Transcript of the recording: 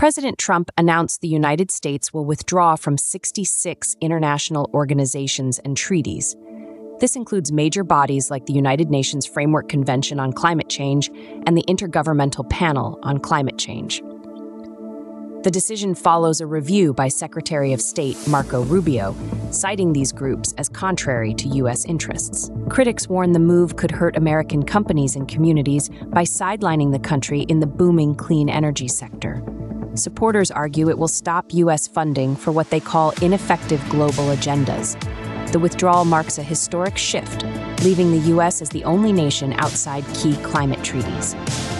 President Trump announced the United States will withdraw from 66 international organizations and treaties. This includes major bodies like the United Nations Framework Convention on Climate Change and the Intergovernmental Panel on Climate Change. The decision follows a review by Secretary of State Marco Rubio, citing these groups as contrary to U.S. interests. Critics warn the move could hurt American companies and communities by sidelining the country in the booming clean energy sector. Supporters argue it will stop U.S. funding for what they call ineffective global agendas. The withdrawal marks a historic shift, leaving the U.S. as the only nation outside key climate treaties.